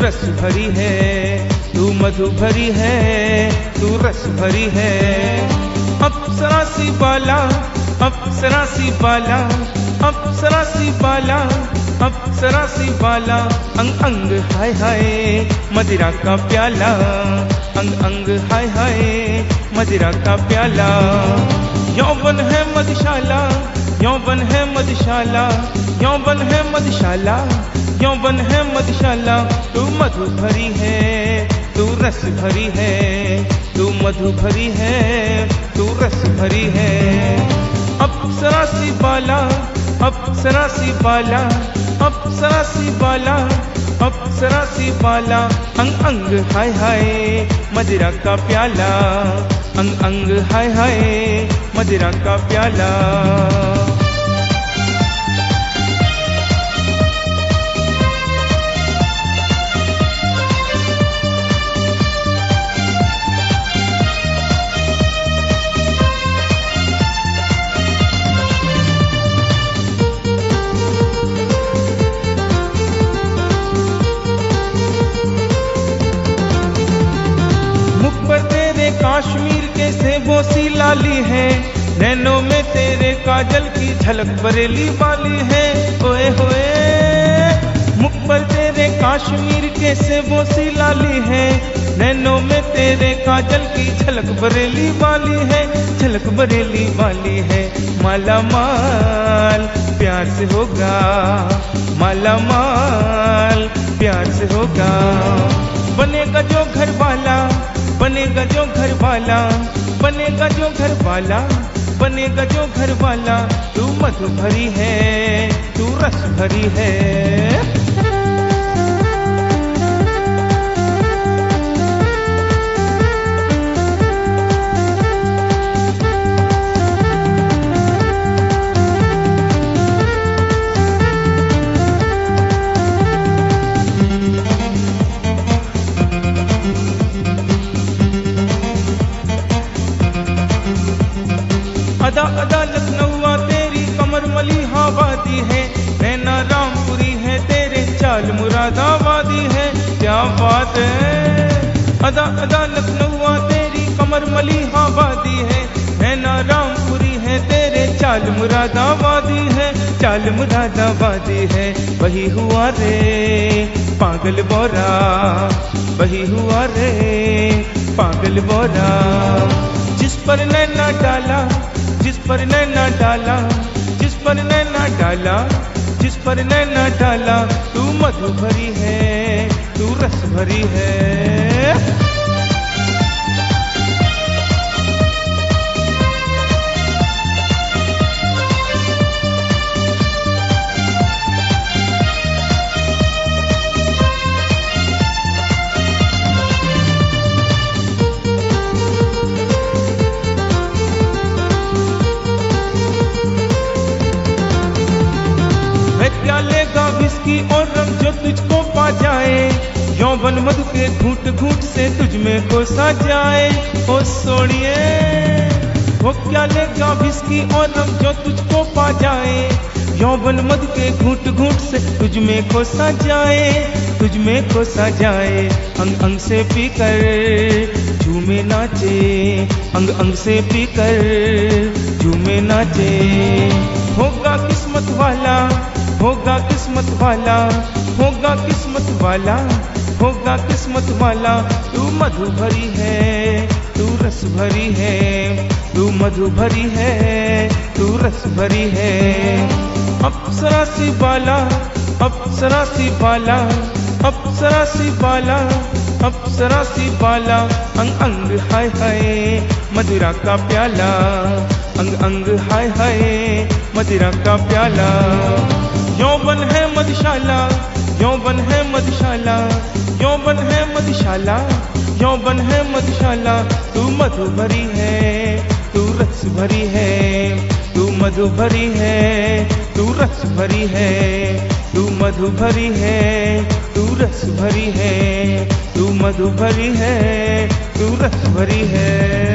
रस भरी है, तू मधु भरी है, तू रस भरी है। अप्सरा सी बाला, अप्सरा सी बाला, अप्सरा सी बाला, अप्सरा सी बाला। अंग अंग हाय हाय मदिरा का प्याला, अंग अंग हाय हाय मदिरा का प्याला। यौवन है मधुशाला, यौवन है मधुशाला, यौवन है मधुशाला, यौवन है मधुशाला। तू मधु भरी है, तू रस भरी है, तू मधु भरी है, तू रस भरी है। अप्सरा सी बाला, अप्सरा सी बाला, अप्सरा सी बाला, अप्सरा सी बाला। अंग अंग हाय हाय मदिरा का प्याला, अंग अंग हाय हाय मदिरा का प्याला। काश्मीर के सेबों सी लाली है, नैनों में तेरे काजल की झलक बरेली वाली है। ओए होए मुख पर तेरे काश्मीर के सेबों सी लाली है, नैनों में तेरे काजल की झलक बरेली वाली है, झलक बरेली वाली है। माला माल प्यार से होगा, माला माल प्यार से होगा। बनेगा जो घर वाला, बनेगा जो घर वाला, बनेगा जो घर वाला, बनेगा जो घर वाला। तू मधु भरी है, तू रस भरी है। अदा अदा लखनऊआ तेरी कमर मलिहाबादी है, नैना रामपुरी है तेरे चाल मुरादाबादी है। क्या बात है। अदा अदा लखनऊआ तेरी कमर मलिहाबादी है, नैना रामपुरी है तेरे चाल मुरादाबादी है, चाल मुरादाबादी है। वही हुआ रे पागल बोरा, वही हुआ रे पागल बोरा। जिस पर नैना डाला, जिस पर नैना डाला, जिस पर नैना डाला, जिस पर नैना डाला। तू मधु भरी है, तू रस भरी है। क्या लेगा विस्की और रम जो तुझको पा जाए, यौवन मधु के घूंट घूंट से तुझ में घुसा जाए। ओ सोड़िए वो क्या लेगा विस्की और रम जो तुझको पा जाए, यौवन मधु के घूंट घूंट से तुझ में घुसा जाए, तुझ में घुसा जाए। अंग अंग से पीकर झूमे नाचे, अंग अंग से पीकर झूमे नाचे। होगा किस्मत वाला, होगा किस्मत वाला, होगा किस्मत वाला, होगा किस्मत वाला। तू मधु भरी है, तू रस भरी है, तू मधु भरी है, तू रस भरी है। अप्सरा सी बाला, अप्सरा सी बाला, अप्सरा सी बाला, अप्सरा सी बाला। अंग अंग हाय हाय मदिरा का प्याला, अंग अंग हाय हाय मदिरा का प्याला। यौवन है मधुशाला, यौवन है मधुशाला, यौवन है मधुशाला, यौवन है मधुशाला। तू मधु भरी है, तू रस भरी है, तू मधु भरी है, तू रस भरी है, तू मधु भरी है, तू रस भरी है, तू मधु भरी है, तू रस भरी है।